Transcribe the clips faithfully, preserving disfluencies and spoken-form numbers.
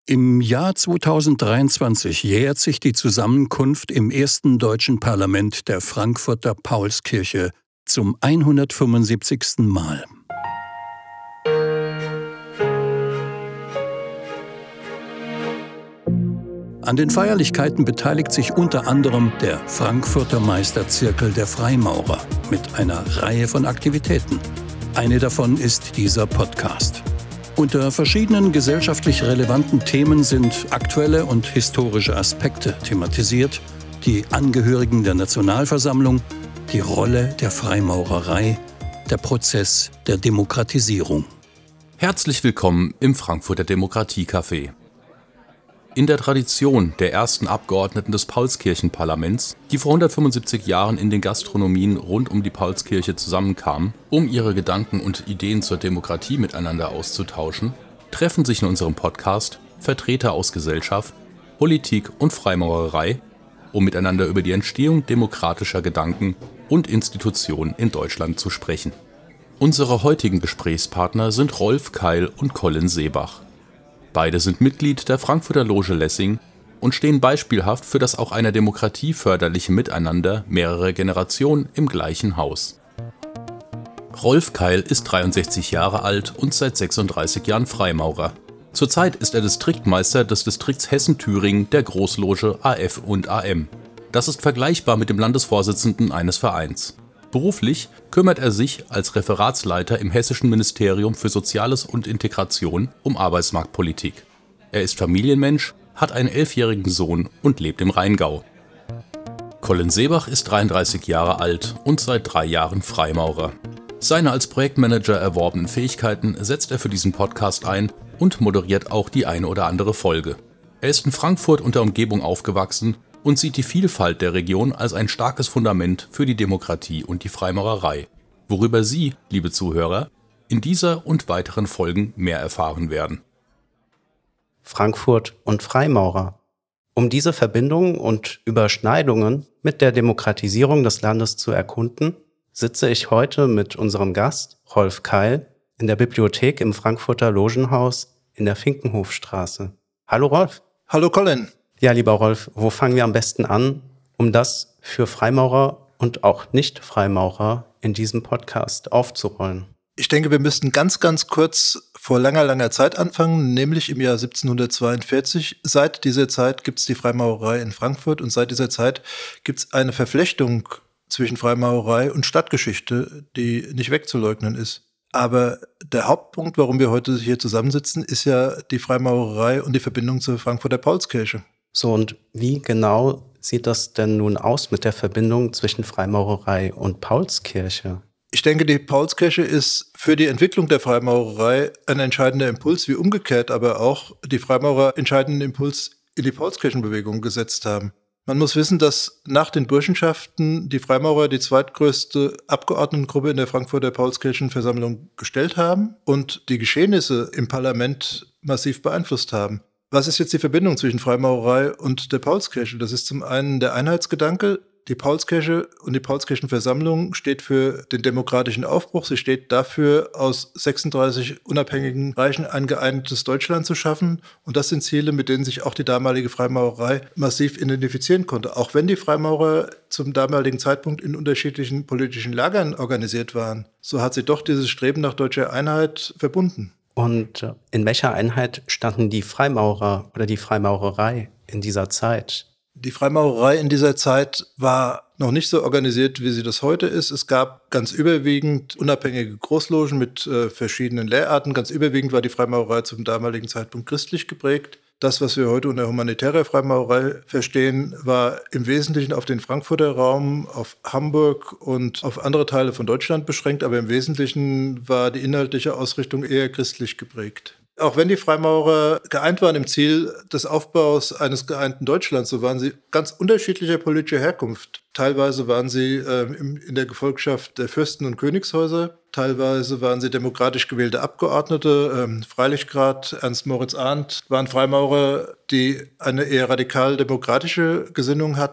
Im Jahr zweitausenddreiundzwanzig jährt sich die Zusammenkunft im ersten deutschen Parlament der Frankfurter Paulskirche zum hundertfünfundsiebzigsten Mal. An den Feierlichkeiten beteiligt sich unter anderem der Frankfurter Meisterzirkel der Freimaurer mit einer Reihe von Aktivitäten. Eine davon ist dieser Podcast. Unter verschiedenen gesellschaftlich relevanten Themen sind aktuelle und historische Aspekte thematisiert, die Angehörigen der Nationalversammlung, die Rolle der Freimaurerei, der Prozess der Demokratisierung. Herzlich willkommen im Frankfurter Demokratiecafé. In der Tradition der ersten Abgeordneten des Paulskirchenparlaments, die vor hundertfünfundsiebzig Jahren in den Gastronomien rund um die Paulskirche zusammenkamen, um ihre Gedanken und Ideen zur Demokratie miteinander auszutauschen, treffen sich in unserem Podcast Vertreter aus Gesellschaft, Politik und Freimaurerei, um miteinander über die Entstehung demokratischer Gedanken und Institutionen in Deutschland zu sprechen. Unsere heutigen Gesprächspartner sind Rolf Keil und Colin Seebach. Beide sind Mitglied der Frankfurter Loge Lessing und stehen beispielhaft für das auch einer Demokratie förderliche Miteinander mehrerer Generationen im gleichen Haus. Rolf Keil ist dreiundsechzig Jahre alt und seit sechsunddreißig Jahren Freimaurer. Zurzeit ist er Distriktmeister des Distrikts Hessen-Thüringen der Großloge A F und A M. Das ist vergleichbar mit dem Landesvorsitzenden eines Vereins. Beruflich kümmert er sich als Referatsleiter im Hessischen Ministerium für Soziales und Integration um Arbeitsmarktpolitik. Er ist Familienmensch, hat einen elfjährigen Sohn und lebt im Rheingau. Colin Seebach ist dreiunddreißig Jahre alt und seit drei Jahren Freimaurer. Seine als Projektmanager erworbenen Fähigkeiten setzt er für diesen Podcast ein und moderiert auch die eine oder andere Folge. Er ist in Frankfurt und der Umgebung aufgewachsen und sieht die Vielfalt der Region als ein starkes Fundament für die Demokratie und die Freimaurerei, worüber Sie, liebe Zuhörer, in dieser und weiteren Folgen mehr erfahren werden. Frankfurt und Freimaurer. Um diese Verbindungen und Überschneidungen mit der Demokratisierung des Landes zu erkunden, sitze ich heute mit unserem Gast, Rolf Keil, in der Bibliothek im Frankfurter Logenhaus in der Finkenhofstraße. Hallo Rolf. Hallo Colin. Ja, lieber Rolf, wo fangen wir am besten an, um das für Freimaurer und auch Nicht-Freimaurer in diesem Podcast aufzurollen? Ich denke, wir müssten ganz, ganz kurz vor langer, langer Zeit anfangen, nämlich im Jahr siebzehnhundertzweiundvierzig. Seit dieser Zeit gibt es die Freimaurerei in Frankfurt und seit dieser Zeit gibt es eine Verflechtung zwischen Freimaurerei und Stadtgeschichte, die nicht wegzuleugnen ist. Aber der Hauptpunkt, warum wir heute hier zusammensitzen, ist ja die Freimaurerei und die Verbindung zur Frankfurter Paulskirche. So, und wie genau sieht das denn nun aus mit der Verbindung zwischen Freimaurerei und Paulskirche? Ich denke, die Paulskirche ist für die Entwicklung der Freimaurerei ein entscheidender Impuls, wie umgekehrt aber auch die Freimaurer entscheidenden Impuls in die Paulskirchenbewegung gesetzt haben. Man muss wissen, dass nach den Burschenschaften die Freimaurer die zweitgrößte Abgeordnetengruppe in der Frankfurter Paulskirchenversammlung gestellt haben und die Geschehnisse im Parlament massiv beeinflusst haben. Was ist jetzt die Verbindung zwischen Freimaurerei und der Paulskirche? Das ist zum einen der Einheitsgedanke. Die Paulskirche und die Paulskirchenversammlung steht für den demokratischen Aufbruch. Sie steht dafür, aus sechsunddreißig unabhängigen Reichen ein geeintes Deutschland zu schaffen. Und das sind Ziele, mit denen sich auch die damalige Freimaurerei massiv identifizieren konnte. Auch wenn die Freimaurer zum damaligen Zeitpunkt in unterschiedlichen politischen Lagern organisiert waren, so hat sie doch dieses Streben nach deutscher Einheit verbunden. Und in welcher Einheit standen die Freimaurer oder die Freimaurerei in dieser Zeit? Die Freimaurerei in dieser Zeit war noch nicht so organisiert, wie sie das heute ist. Es gab ganz überwiegend unabhängige Großlogen mit äh, verschiedenen Lehrarten. Ganz überwiegend war die Freimaurerei zum damaligen Zeitpunkt christlich geprägt. Das, was wir heute unter humanitärer Freimaurerei verstehen, war im Wesentlichen auf den Frankfurter Raum, auf Hamburg und auf andere Teile von Deutschland beschränkt, aber im Wesentlichen war die inhaltliche Ausrichtung eher christlich geprägt. Auch wenn die Freimaurer geeint waren im Ziel des Aufbaus eines geeinten Deutschlands, so waren sie ganz unterschiedlicher politischer Herkunft. Teilweise waren sie äh, in der Gefolgschaft der Fürsten und Königshäuser, teilweise waren sie demokratisch gewählte Abgeordnete. Ähm, Freilichgrad, Ernst Moritz Arndt waren Freimaurer, die eine eher radikal-demokratische Gesinnung hatten.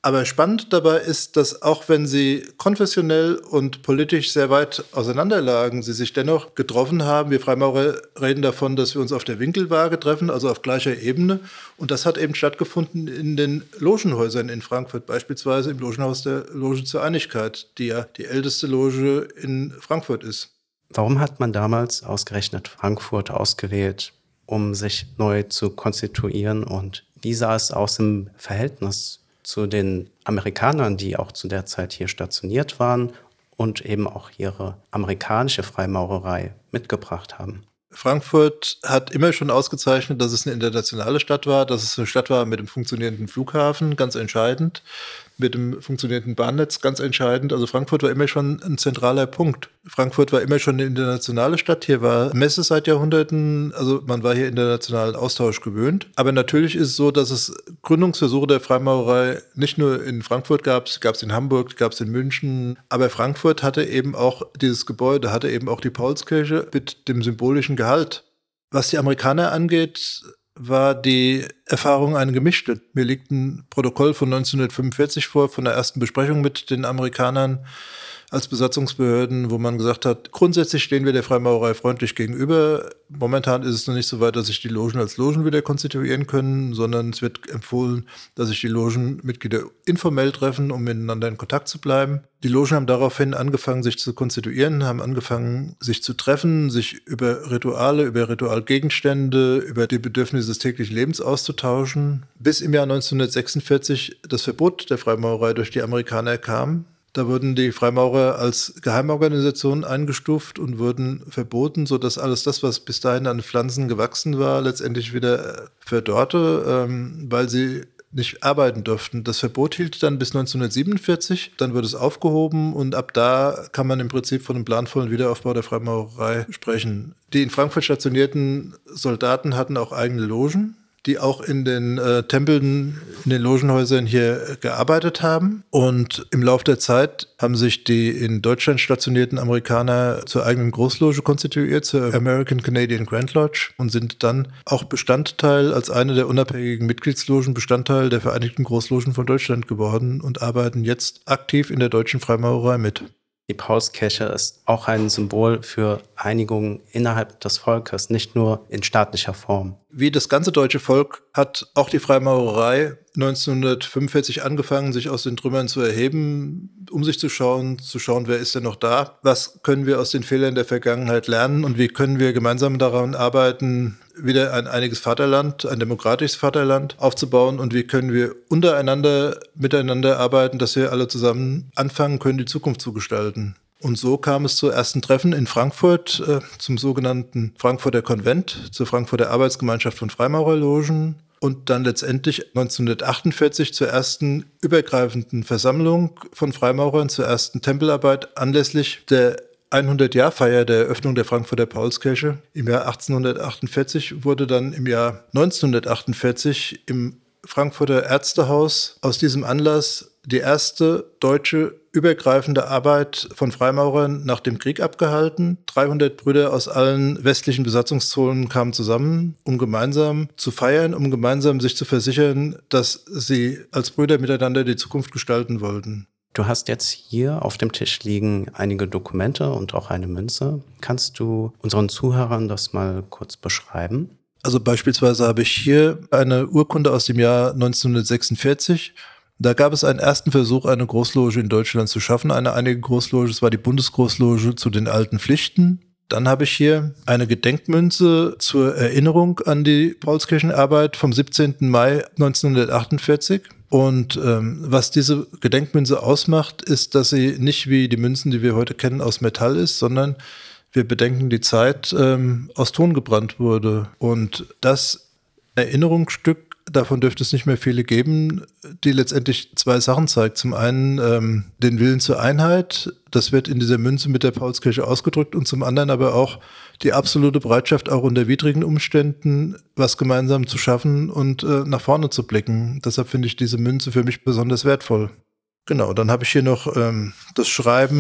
Aber spannend dabei ist, dass auch wenn sie konfessionell und politisch sehr weit auseinanderlagen, sie sich dennoch getroffen haben. Wir Freimaurer reden davon, dass wir uns auf der Winkelwaage treffen, also auf gleicher Ebene. Und das hat eben stattgefunden in den Logenhäusern in Frankfurt, beispielsweise im Logenhaus der Loge zur Einigkeit, die ja die älteste Loge in Frankfurt ist. Warum hat man damals ausgerechnet Frankfurt ausgewählt, um sich neu zu konstituieren? Und wie sah es aus im Verhältnis zu den Amerikanern, die auch zu der Zeit hier stationiert waren und eben auch ihre amerikanische Freimaurerei mitgebracht haben? Frankfurt hat immer schon ausgezeichnet, dass es eine internationale Stadt war, dass es eine Stadt war mit einem funktionierenden Flughafen, ganz entscheidend, mit einem funktionierenden Bahnnetz, ganz entscheidend. Also Frankfurt war immer schon ein zentraler Punkt. Frankfurt war immer schon eine internationale Stadt. Hier war Messe seit Jahrhunderten, also man war hier internationalen Austausch gewöhnt. Aber natürlich ist es so, dass es Gründungsversuche der Freimaurerei nicht nur in Frankfurt gab, gab es in Hamburg, gab es in München. Aber Frankfurt hatte eben auch dieses Gebäude, hatte eben auch die Paulskirche mit dem symbolischen Gehalt. Was die Amerikaner angeht, war die Erfahrung eine gemischte. Mir liegt ein Protokoll von neunzehnhundertfünfundvierzig vor, von der ersten Besprechung mit den Amerikanern als Besatzungsbehörden, wo man gesagt hat, grundsätzlich stehen wir der Freimaurerei freundlich gegenüber. Momentan ist es noch nicht so weit, dass sich die Logen als Logen wieder konstituieren können, sondern es wird empfohlen, dass sich die Logenmitglieder informell treffen, um miteinander in Kontakt zu bleiben. Die Logen haben daraufhin angefangen, sich zu konstituieren, haben angefangen, sich zu treffen, sich über Rituale, über Ritualgegenstände, über die Bedürfnisse des täglichen Lebens auszutauschen, bis im Jahr neunzehnhundertsechsundvierzig das Verbot der Freimaurerei durch die Amerikaner kam. Da wurden die Freimaurer als Geheimorganisation eingestuft und wurden verboten, sodass alles das, was bis dahin an Pflanzen gewachsen war, letztendlich wieder verdorrte, ähm, weil sie nicht arbeiten durften. Das Verbot hielt dann bis neunzehnhundertsiebenundvierzig, dann wurde es aufgehoben und ab da kann man im Prinzip von einem planvollen Wiederaufbau der Freimaurerei sprechen. Die in Frankfurt stationierten Soldaten hatten auch eigene Logen, die auch in den äh, Tempeln, in den Logenhäusern hier gearbeitet haben. Und im Laufe der Zeit haben sich die in Deutschland stationierten Amerikaner zur eigenen Großloge konstituiert, zur American Canadian Grand Lodge, und sind dann auch Bestandteil, als eine der unabhängigen Mitgliedslogen, Bestandteil der Vereinigten Großlogen von Deutschland geworden und arbeiten jetzt aktiv in der deutschen Freimaurerei mit. Die Paulskirche ist auch ein Symbol für Einigung innerhalb des Volkes, nicht nur in staatlicher Form. Wie das ganze deutsche Volk hat auch die Freimaurerei neunzehnhundertfünfundvierzig angefangen, sich aus den Trümmern zu erheben, um sich zu schauen, zu schauen, wer ist denn noch da? Was können wir aus den Fehlern der Vergangenheit lernen und wie können wir gemeinsam daran arbeiten, wieder ein einiges Vaterland, ein demokratisches Vaterland aufzubauen, und wie können wir untereinander, miteinander arbeiten, dass wir alle zusammen anfangen können, die Zukunft zu gestalten. Und so kam es zu ersten Treffen in Frankfurt, äh, zum sogenannten Frankfurter Konvent, zur Frankfurter Arbeitsgemeinschaft von Freimaurerlogen, und dann letztendlich neunzehnhundertachtundvierzig zur ersten übergreifenden Versammlung von Freimaurern, zur ersten Tempelarbeit anlässlich der hundert-Jahr-Feier der Eröffnung der Frankfurter Paulskirche. Im Jahr achtzehnhundertachtundvierzig wurde dann im Jahr neunzehnhundertachtundvierzig im Frankfurter Ärztehaus aus diesem Anlass die erste deutsche übergreifende Arbeit von Freimaurern nach dem Krieg abgehalten. dreihundert Brüder aus allen westlichen Besatzungszonen kamen zusammen, um gemeinsam zu feiern, um gemeinsam sich zu versichern, dass sie als Brüder miteinander die Zukunft gestalten wollten. Du hast jetzt hier auf dem Tisch liegen einige Dokumente und auch eine Münze. Kannst du unseren Zuhörern das mal kurz beschreiben? Also beispielsweise habe ich hier eine Urkunde aus dem Jahr neunzehnhundertsechsundvierzig. Da gab es einen ersten Versuch, eine Großloge in Deutschland zu schaffen, eine einige Großloge. Es war die Bundesgroßloge zu den alten Pflichten. Dann habe ich hier eine Gedenkmünze zur Erinnerung an die Paulskirchenarbeit vom siebzehnten Mai neunzehnhundertachtundvierzig. Und ähm, was diese Gedenkmünze ausmacht, ist, dass sie nicht wie die Münzen, die wir heute kennen, aus Metall ist, sondern wir bedenken die Zeit, ähm, aus Ton gebrannt wurde. Und das Erinnerungsstück, davon dürfte es nicht mehr viele geben, die letztendlich zwei Sachen zeigt. Zum einen ähm, den Willen zur Einheit, das wird in dieser Münze mit der Paulskirche ausgedrückt, und zum anderen aber auch die absolute Bereitschaft, auch unter widrigen Umständen was gemeinsam zu schaffen und äh, nach vorne zu blicken. Deshalb finde ich diese Münze für mich besonders wertvoll. Genau, dann habe ich hier noch ähm, das Schreiben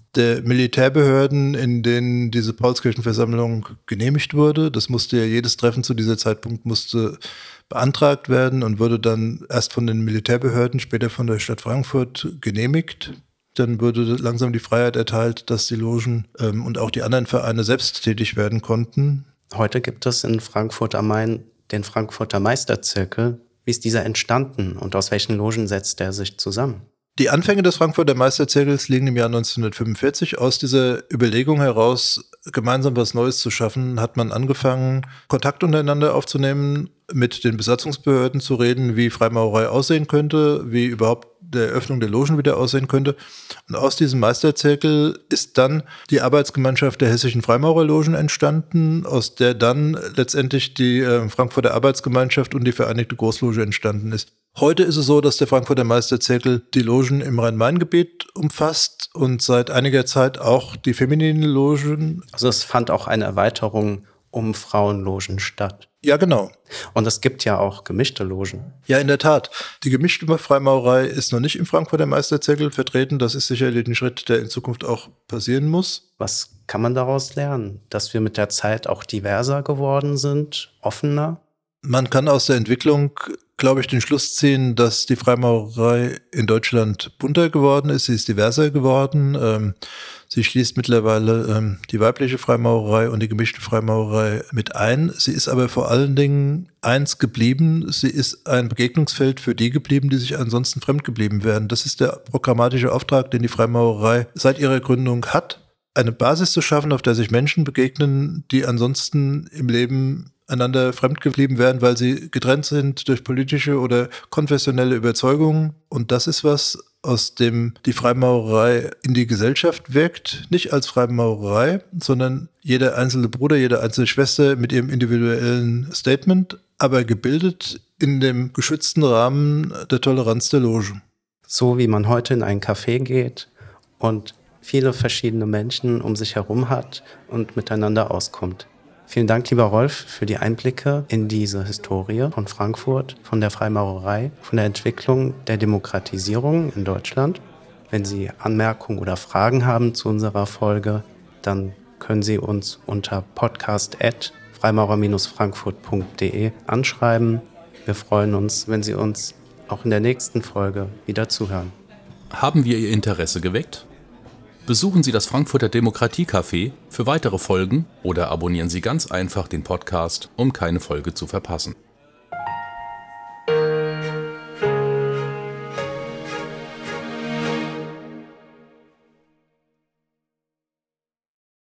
der Militärbehörden, in denen diese Paulskirchenversammlung genehmigt wurde. Das musste ja, jedes Treffen zu dieser Zeitpunkt musste beantragt werden und wurde dann erst von den Militärbehörden, später von der Stadt Frankfurt genehmigt. Dann wurde langsam die Freiheit erteilt, dass die Logen ähm, und auch die anderen Vereine selbst tätig werden konnten. Heute gibt es in Frankfurt am Main den Frankfurter Meisterzirkel. Wie ist dieser entstanden und aus welchen Logen setzt er sich zusammen? Die Anfänge des Frankfurter Meisterzirkels liegen im Jahr neunzehnhundertfünfundvierzig. Aus dieser Überlegung heraus, gemeinsam was Neues zu schaffen, hat man angefangen, Kontakt untereinander aufzunehmen, mit den Besatzungsbehörden zu reden, wie Freimaurerei aussehen könnte, wie überhaupt die Eröffnung der Logen wieder aussehen könnte. Und aus diesem Meisterzirkel ist dann die Arbeitsgemeinschaft der hessischen Freimaurerlogen entstanden, aus der dann letztendlich die äh, Frankfurter Arbeitsgemeinschaft und die Vereinigte Großloge entstanden ist. Heute ist es so, dass der Frankfurter Meisterzirkel die Logen im Rhein-Main-Gebiet umfasst und seit einiger Zeit auch die femininen Logen. Also es fand auch eine Erweiterung um Frauenlogen statt. Ja, genau. Und es gibt ja auch gemischte Logen. Ja, in der Tat. Die gemischte Freimaurerei ist noch nicht im Frankfurter Meisterzirkel vertreten. Das ist sicherlich ein Schritt, der in Zukunft auch passieren muss. Was kann man daraus lernen? Dass wir mit der Zeit auch diverser geworden sind, offener? Man kann aus der Entwicklung, glaube ich, den Schluss ziehen, dass die Freimaurerei in Deutschland bunter geworden ist. Sie ist diverser geworden. Ähm, sie schließt mittlerweile ähm, die weibliche Freimaurerei und die gemischte Freimaurerei mit ein. Sie ist aber vor allen Dingen eins geblieben. Sie ist ein Begegnungsfeld für die geblieben, die sich ansonsten fremd geblieben wären. Das ist der programmatische Auftrag, den die Freimaurerei seit ihrer Gründung hat. Eine Basis zu schaffen, auf der sich Menschen begegnen, die ansonsten im Leben einander fremd geblieben wären, weil sie getrennt sind durch politische oder konfessionelle Überzeugungen. Und das ist was, aus dem die Freimaurerei in die Gesellschaft wirkt. Nicht als Freimaurerei, sondern jeder einzelne Bruder, jede einzelne Schwester mit ihrem individuellen Statement, aber gebildet in dem geschützten Rahmen der Toleranz der Loge. So wie man heute in ein Café geht und viele verschiedene Menschen um sich herum hat und miteinander auskommt. Vielen Dank, lieber Rolf, für die Einblicke in diese Historie von Frankfurt, von der Freimaurerei, von der Entwicklung der Demokratisierung in Deutschland. Wenn Sie Anmerkungen oder Fragen haben zu unserer Folge, dann können Sie uns unter podcast at freimaurer frankfurt punkt de anschreiben. Wir freuen uns, wenn Sie uns auch in der nächsten Folge wieder zuhören. Haben wir Ihr Interesse geweckt? Besuchen Sie das Frankfurter Demokratie-Café für weitere Folgen oder abonnieren Sie ganz einfach den Podcast, um keine Folge zu verpassen.